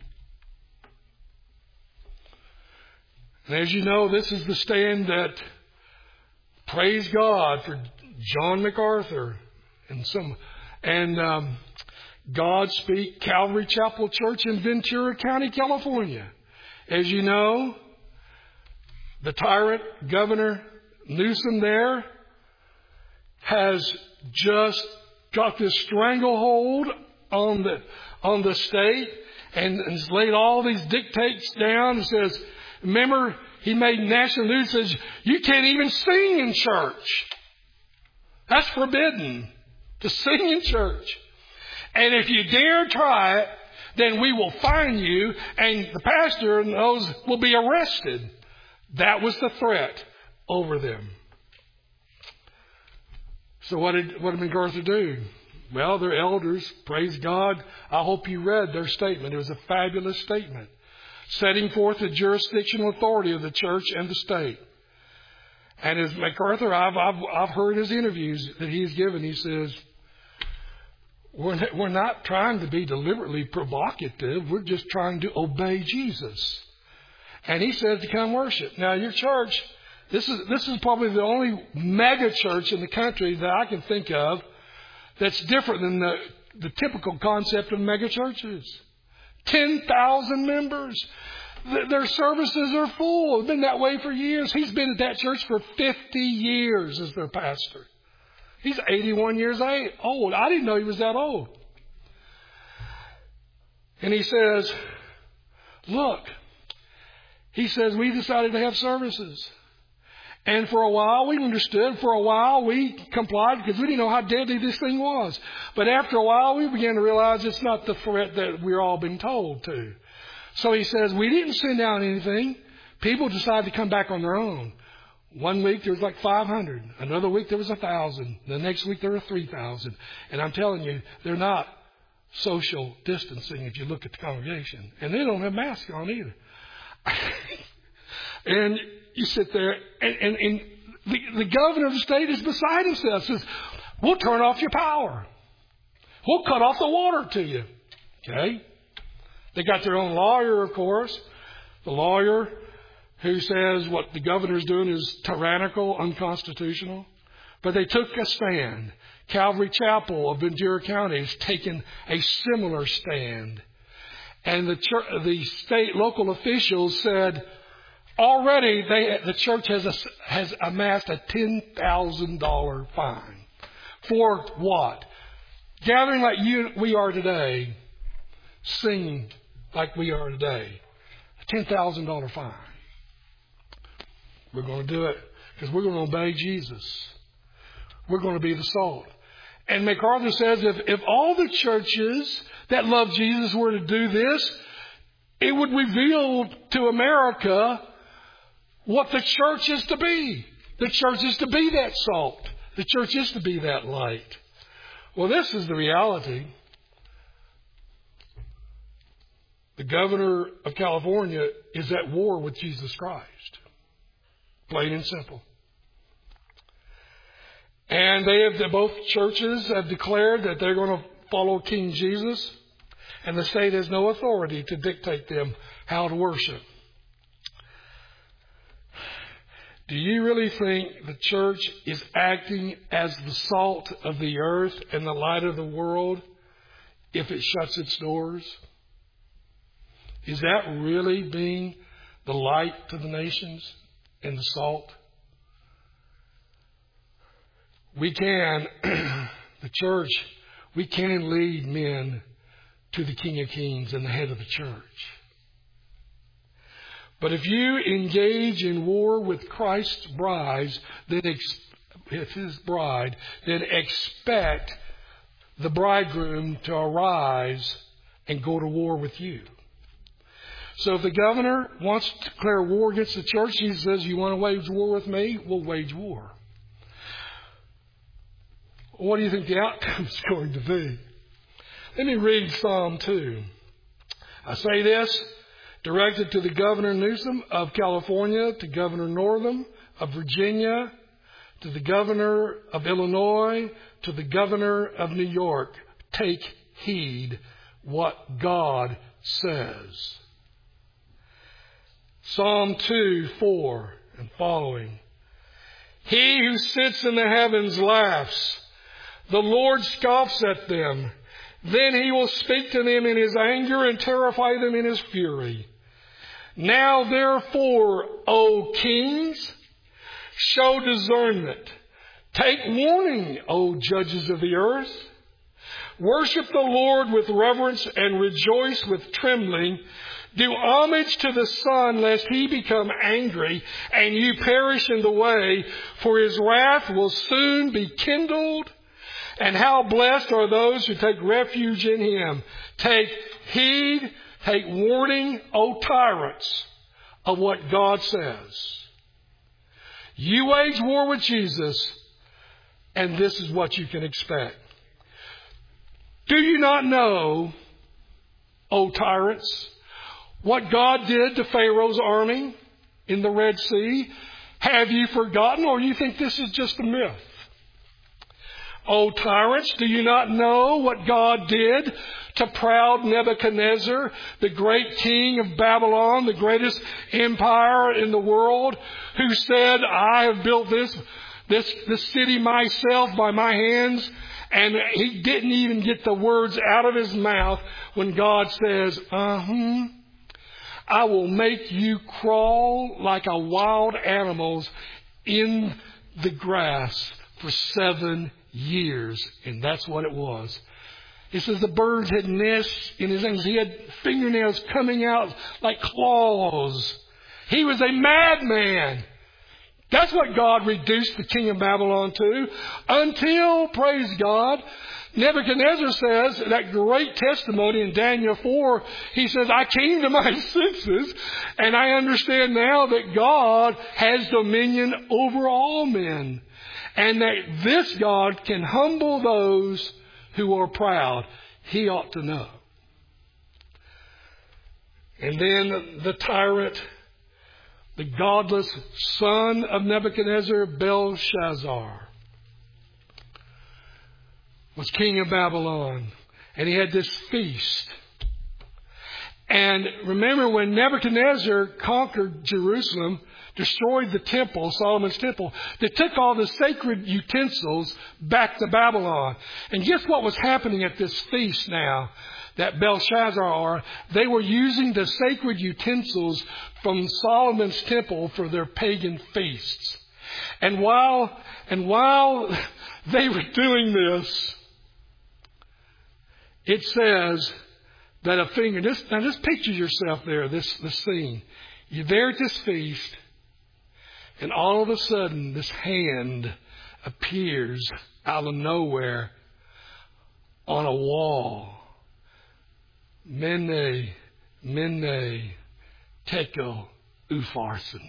And as you know, this is the stand that, praise God for John MacArthur and some, and um, Godspeak Calvary Chapel Church in Ventura County, California. As you know, the tyrant Governor Newsom there has just got this stranglehold on the on the state and has laid all these dictates down and says, remember, he made national news, says, you can't even sing in church. That's forbidden, to sing in church. And if you dare try it, then we will fine you, and the pastor and those will be arrested. That was the threat over them. So what did, what did MacArthur do? Well, their elders, praise God. I hope you read their statement. It was a fabulous statement, setting forth the jurisdictional authority of the church and the state. And as MacArthur, I've, I've, I've heard his interviews that he's given. He says, we're not, we're not trying to be deliberately provocative. We're just trying to obey Jesus. And he says to come worship. Now, your church, this is, this is probably the only mega church in the country that I can think of that's different than the, the typical concept of mega churches. ten thousand members. Their services are full. It's been that way for years. He's been at that church for fifty years as their pastor. He's eighty-one years old. I didn't know he was that old. And he says, look, he says, we decided to have services. And for a while, we understood. For a while, we complied because we didn't know how deadly this thing was. But after a while, we began to realize it's not the threat that we're all being told to. So he says, we didn't send out anything. People decided to come back on their own. One week there was like five hundred. Another week there was one thousand. The next week there were three thousand. And I'm telling you, they're not social distancing if you look at the congregation. And they don't have masks on either. And you sit there, and, and, and the, the governor of the state is beside himself. Says, we'll turn off your power. We'll cut off the water to you. Okay? They got their own lawyer, of course. The lawyer who says what the governor's doing is tyrannical, unconstitutional. But they took a stand. Calvary Chapel of Ventura County has taken a similar stand. And the church, the state local officials said, already they, the church has, a, has amassed a ten thousand dollars fine. For what? Gathering like you, we are today, singing like we are today. A ten thousand dollars fine. We're going to do it because we're going to obey Jesus. We're going to be the salt. And MacArthur says if, if all the churches that love Jesus were to do this, it would reveal to America what the church is to be. The church is to be that salt. The church is to be that light. Well, this is the reality. The governor of California is at war with Jesus Christ. Plain and simple. And they have, both churches have declared that they're going to follow King Jesus. And the state has no authority to dictate them how to worship. Do you really think the church is acting as the salt of the earth and the light of the world if it shuts its doors? Is that really being the light to the nations and the salt? We can, the church, we can lead men to the King of Kings and the head of the church. But if you engage in war with Christ's brides, then ex- with his bride, then expect the bridegroom to arise and go to war with you. So if the governor wants to declare war against the church, he says, you want to wage war with me? We'll wage war. What do you think the outcome is going to be? Let me read Psalm two. I say this, directed to the Governor Newsom of California, to Governor Northam of Virginia, to the Governor of Illinois, to the Governor of New York. Take heed what God says. Psalm two, four and following. He who sits in the heavens laughs. The Lord scoffs at them. Then he will speak to them in his anger and terrify them in his fury. Now therefore, O kings, show discernment. Take warning, O judges of the earth. Worship the Lord with reverence and rejoice with trembling. Do homage to the Son, lest he become angry and you perish in the way, for his wrath will soon be kindled. And how blessed are those who take refuge in Him. Take heed, take warning, O tyrants, of what God says. You wage war with Jesus, and this is what you can expect. Do you not know, O tyrants, what God did to Pharaoh's army in the Red Sea? Have you forgotten, or you think this is just a myth? O tyrants, do you not know what God did to proud Nebuchadnezzar, the great king of Babylon, the greatest empire in the world, who said, I have built this, this, this city myself by my hands? And he didn't even get the words out of his mouth when God says, uh-huh, I will make you crawl like a wild animals in the grass for seven years. And that's what it was. It says the birds had nests in his hands. He had fingernails coming out like claws. He was a madman. That's what God reduced the king of Babylon to. Until, praise God, Nebuchadnezzar says, that great testimony in Daniel four, he says, I came to my senses and I understand now that God has dominion over all men. And that this God can humble those who are proud. He ought to know. And then the tyrant, the godless son of Nebuchadnezzar, Belshazzar, was king of Babylon. And he had this feast. And remember, when Nebuchadnezzar conquered Jerusalem, destroyed the temple, Solomon's temple, they took all the sacred utensils back to Babylon. And guess what was happening at this feast now that Belshazzar, they were using the sacred utensils from Solomon's temple for their pagan feasts. And while, and while they were doing this, it says that a finger, this, now just picture yourself there, this, this scene. You're there at this feast, and all of a sudden this hand appears out of nowhere on a wall. Mene, Mene, Tekel, Upharsin.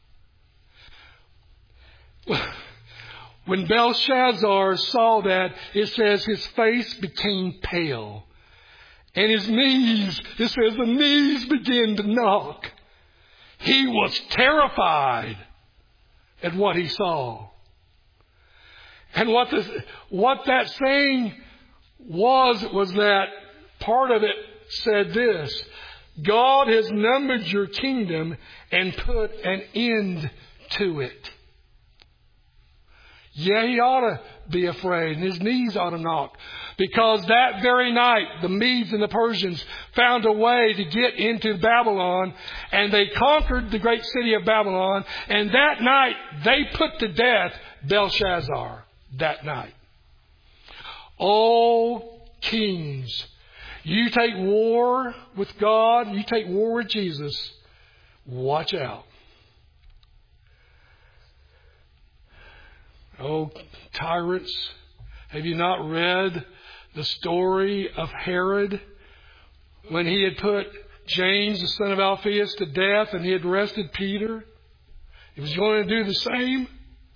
When Belshazzar saw that, it says his face became pale. And his knees, it says the knees began to knock. He was terrified at what he saw. And what, this, what that saying was, was that part of it said this: God has numbered your kingdom and put an end to it. Yeah, he ought to be afraid, and his knees ought to knock. Because that very night, the Medes and the Persians found a way to get into Babylon, and they conquered the great city of Babylon, and that night, they put to death Belshazzar that night. Oh, kings, you take war with God, you take war with Jesus, watch out. Oh, tyrants, have you not read the story of Herod when he had put James, the son of Alphaeus, to death and he had arrested Peter? He was going to do the same.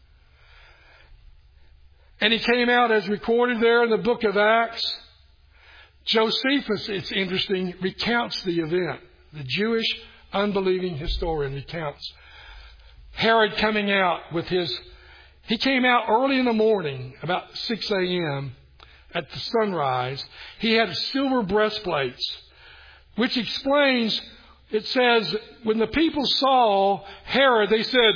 And he came out as recorded there in the book of Acts. Josephus, it's interesting, recounts the event. The Jewish unbelieving historian recounts Herod coming out with his... He came out early in the morning, about six a.m., at the sunrise. He had silver breastplates, which explains, it says, when the people saw Herod, they said,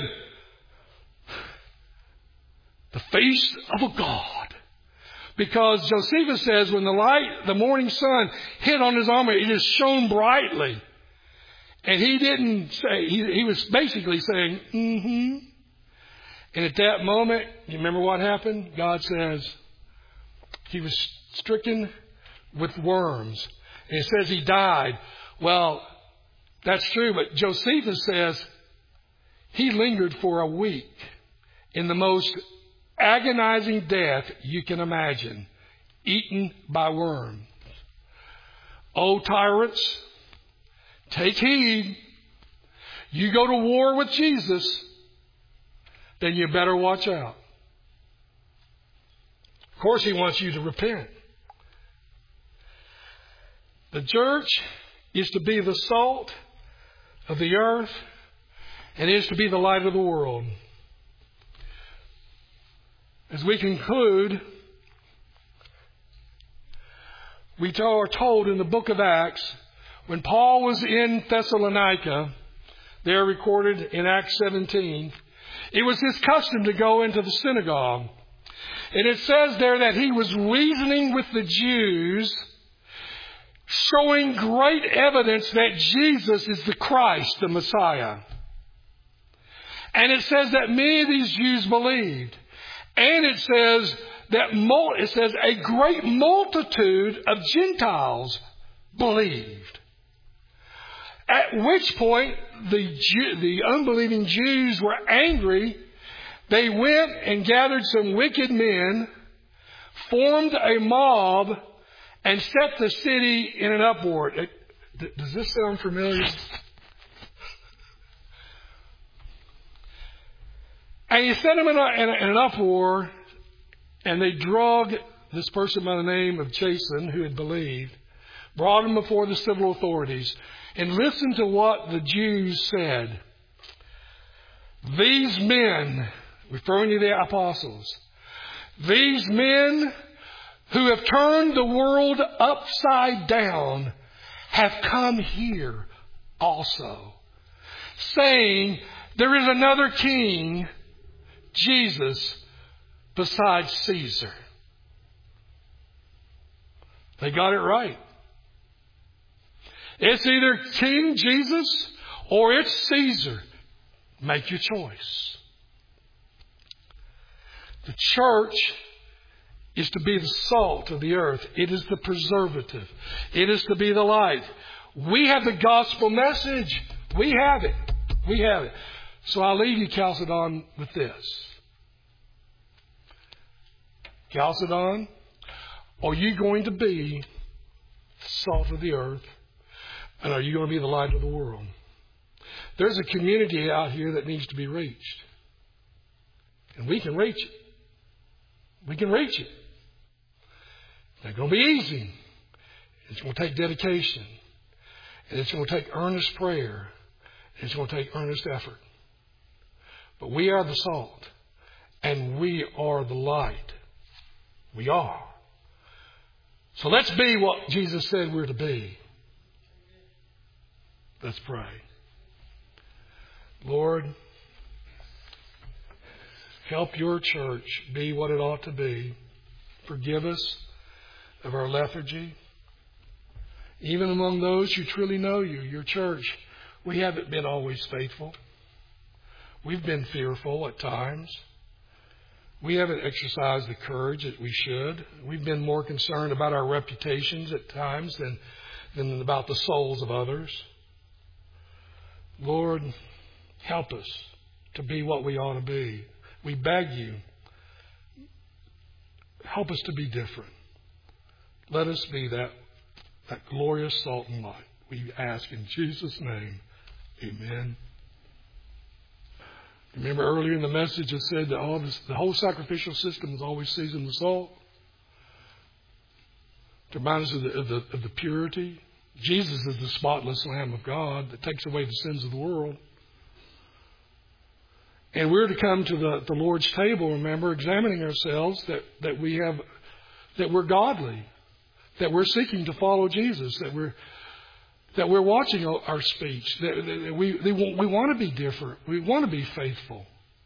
the face of a god. Because Josephus says when the light, the morning sun hit on his armor, it just shone brightly. And he didn't say, he, he was basically saying, mm-hmm. And at that moment, you remember what happened? God says he was stricken with worms. And it says he died. Well, that's true, but Josephus says he lingered for a week in the most agonizing death you can imagine, eaten by worms. O tyrants, take heed. You go to war with Jesus, then you better watch out. Of course, He wants you to repent. The church is to be the salt of the earth and is to be the light of the world. As we conclude, we are told in the book of Acts, when Paul was in Thessalonica, there recorded in Acts seventeen, it was his custom to go into the synagogue. And it says there that he was reasoning with the Jews, showing great evidence that Jesus is the Christ, the Messiah. And it says that many of these Jews believed. And it says that it says a great multitude of Gentiles believed. At which point the Jew, the unbelieving Jews were angry. They went and gathered some wicked men, formed a mob, and set the city in an uproar. It, does this sound familiar? And he set them in, a, in, a, in an uproar, and they drug this person by the name of Jason, who had believed, brought him before the civil authorities, and listened to what the Jews said. These men, referring to the apostles, these men who have turned the world upside down have come here also, saying there is another king, Jesus, besides Caesar. They got it right. It's either King Jesus or it's Caesar. Make your choice. The church is to be the salt of the earth. It is the preservative. It is to be the light. We have the gospel message. We have it. We have it. So I'll leave you, Chalcedon, with this. Chalcedon, are you going to be the salt of the earth? And are you going to be the light of the world? There's a community out here that needs to be reached. And we can reach it. We can reach it. It's not going to be easy. It's going to take dedication. And it's going to take earnest prayer. And it's going to take earnest effort. But we are the salt. And we are the light. We are. So let's be what Jesus said we're to be. Let's pray. Lord, help your church be what it ought to be. Forgive us of our lethargy. Even among those who truly know you, your church, we haven't been always faithful. We've been fearful at times. We haven't exercised the courage that we should. We've been more concerned about our reputations at times than, than about the souls of others. Lord, help us to be what we ought to be. We beg you, help us to be different. Let us be that, that glorious salt and light. We ask in Jesus' name, amen. Remember earlier in the message it said that all this, the whole sacrificial system is always seasoned with salt. To remind us of the, of, the, of the purity. Jesus is the spotless Lamb of God that takes away the sins of the world. And we're to come to the, the Lord's table, remember, examining ourselves that, that we have, that we're godly, that we're seeking to follow Jesus, that we're that we're watching our speech, that, that we they want, we want to be different, we want to be faithful.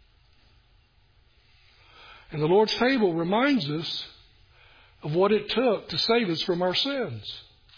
And the Lord's table reminds us of what it took to save us from our sins.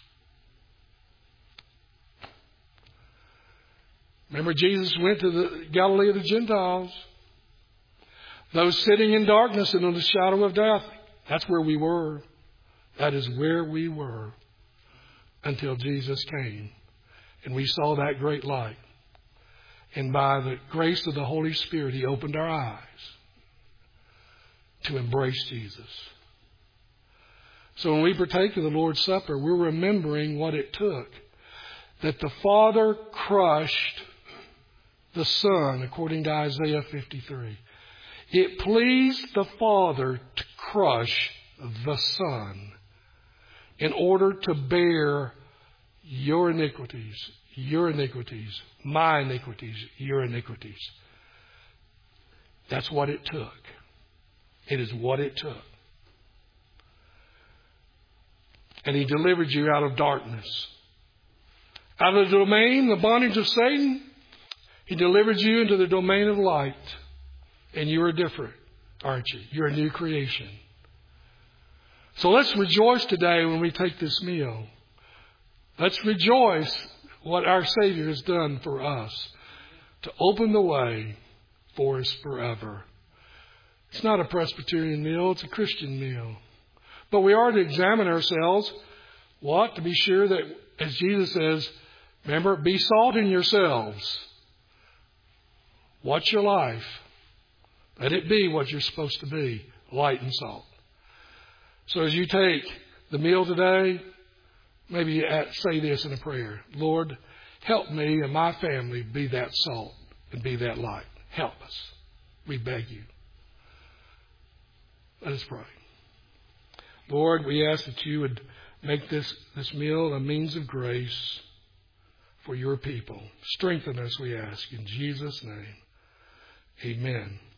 Remember, Jesus went to the Galilee of the Gentiles. Those sitting in darkness and in the shadow of death. That's where we were. That is where we were until Jesus came. And we saw that great light. And by the grace of the Holy Spirit, He opened our eyes. to embrace Jesus. So when we partake of the Lord's Supper, we're remembering what it took. That the Father crushed the Son, according to Isaiah fifty-three. It pleased the Father to crush the Son in order to bear your iniquities, your iniquities, my iniquities, your iniquities. That's what it took. It is what it took. And He delivered you out of darkness. Out of the domain, the bondage of Satan, He delivered you into the domain of light. And you are different, aren't you? You're a new creation. So let's rejoice today when we take this meal. Let's rejoice what our Savior has done for us to open the way for us forever. It's not a Presbyterian meal, it's a Christian meal. But we are to examine ourselves. What? To be sure that, as Jesus says, remember, be salt in yourselves. Watch your life. Let it be what you're supposed to be, light and salt. So as you take the meal today, maybe say this in a prayer. Lord, help me and my family be that salt and be that light. Help us. We beg you. Let us pray. Lord, we ask that you would make this, this meal a means of grace for your people. Strengthen us, we ask. In Jesus' name, amen.